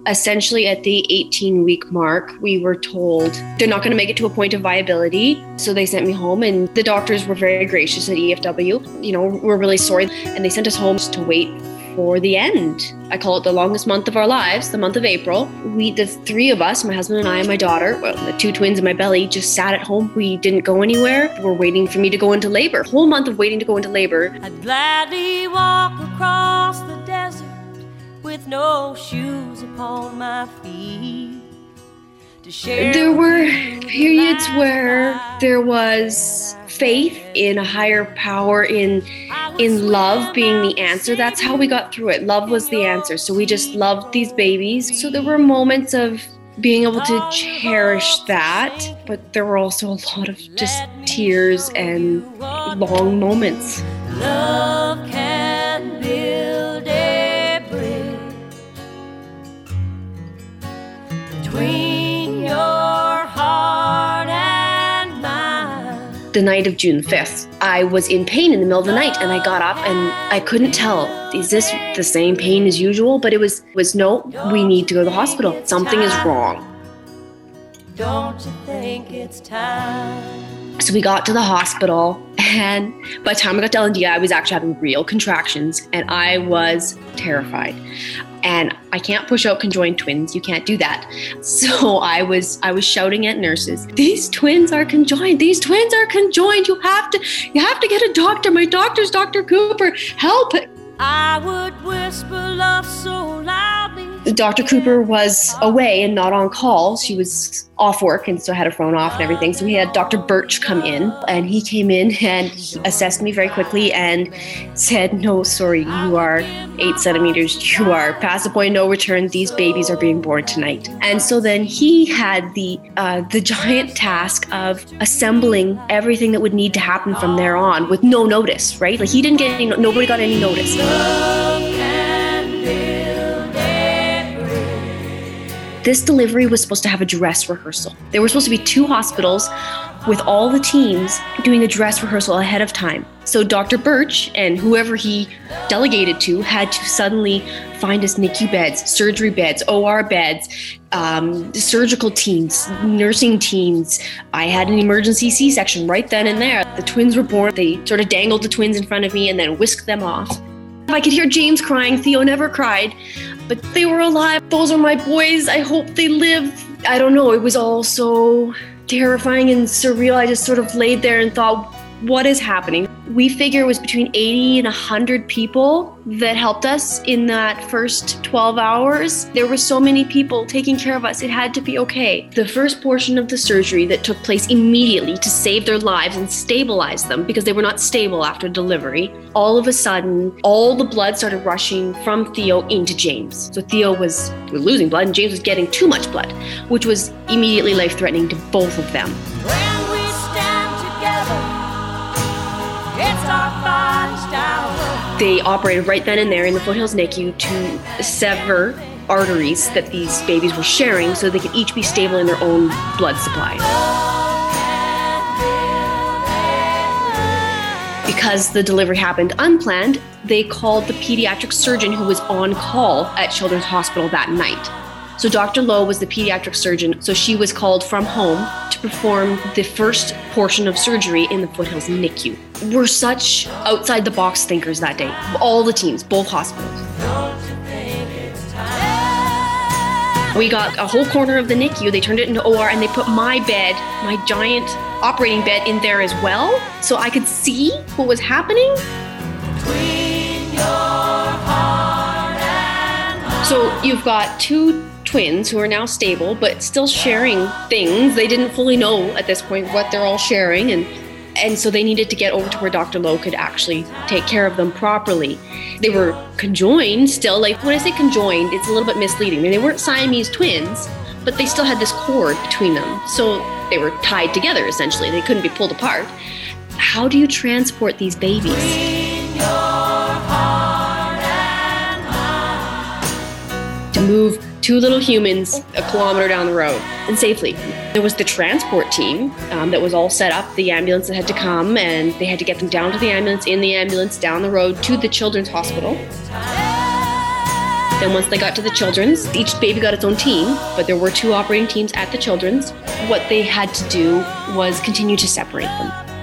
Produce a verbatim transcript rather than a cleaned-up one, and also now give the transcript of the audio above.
Essentially, at the eighteen-week mark, we were told they're not going to make it to a point of viability. So they sent me home, and the doctors were very gracious at E F W. You know, we're really sorry. And they sent us home to wait for the end. I call it the longest month of our lives, the month of April. We, the three of us, my husband and I and my daughter, well, the two twins in my belly, just sat at home. We didn't go anywhere. We're waiting for me to go into labor. A whole month of waiting to go into labor. I'd gladly walk across the desert with no shoes upon my feet to share. There were periods where there was faith in a higher power, in in love being the answer. That's how we got through it. Love was the answer. So we just loved these babies. So there were moments of being able to cherish that, but there were also a lot of just tears and long moments. Love can build a bridge between your heart and mine. The night of June fifth, I was in pain in the middle of the night, and I got up and I couldn't tell, is this the same pain as usual? But it was, was no, we need to go to the hospital. Something is wrong. Don't you think it's time? So we got to the hospital, and by the time I got to L and D, I was actually having real contractions, and I was terrified. And I can't push out conjoined twins. You can't do that. So I was I was shouting at nurses, these twins are conjoined. These twins are conjoined. You have to you have to get a doctor. My doctor's Doctor Cooper. Help. I would whisper love so loudly. Doctor Cooper was away and not on call. She was off work and so had her phone off and everything. So we had Doctor Birch come in, and he came in and he assessed me very quickly and said, no, sorry, you are eight centimeters. You are past the point of no return. These babies are being born tonight. And so then he had the uh, the giant task of assembling everything that would need to happen from there on with no notice, right? Like he didn't get any, nobody got any notice. This delivery was supposed to have a dress rehearsal. There were supposed to be two hospitals with all the teams doing a dress rehearsal ahead of time. So Doctor Birch and whoever he delegated to had to suddenly find us N I C U beds, surgery beds, O R beds, um, surgical teams, nursing teams. I had an emergency C-section right then and there. The twins were born. They sort of dangled the twins in front of me and then whisked them off. I could hear James crying. Theo never cried, but they were alive. Those are my boys. I hope they live. I don't know. It was all so terrifying and surreal. I just sort of laid there and thought, what is happening? We figure it was between eighty and one hundred people that helped us in that first twelve hours. There were so many people taking care of us. It had to be okay. The first portion of the surgery that took place immediately to save their lives and stabilize them because they were not stable after delivery, all of a sudden, all the blood started rushing from Theo into James. So Theo was losing blood and James was getting too much blood, which was immediately life-threatening to both of them. When we stand together, it's our bodies down. They operated right then and there in the Foothills N I C U to sever arteries that these babies were sharing so they could each be stable in their own blood supply. Because the delivery happened unplanned, they called the pediatric surgeon who was on call at Children's Hospital that night. So Doctor Lowe was the pediatric surgeon, so she was called from home to perform the first portion of surgery in the Foothills N I C U. We're such outside-the-box thinkers that day. All the teams, both hospitals. We got a whole corner of the N I C U, they turned it into O R, and they put my bed, my giant operating bed, in there as well, so I could see what was happening. Between your heart and mine. So you've got two twins who are now stable, but still sharing things. They didn't fully know at this point what they're all sharing, and and so they needed to get over to where Doctor Lowe could actually take care of them properly. They were conjoined still. Like when I say conjoined, it's a little bit misleading. I mean, they weren't Siamese twins, but they still had this cord between them. So they were tied together, essentially. They couldn't be pulled apart. How do you transport these babies? Between your heart and mine. To move two little humans a kilometer down the road and safely. There was the transport team um, that was all set up, the ambulance that had to come, and they had to get them down to the ambulance, in the ambulance, down the road to the Children's Hospital. Then once they got to the children's, each baby got its own team, but there were two operating teams at the children's. What they had to do was continue to separate them.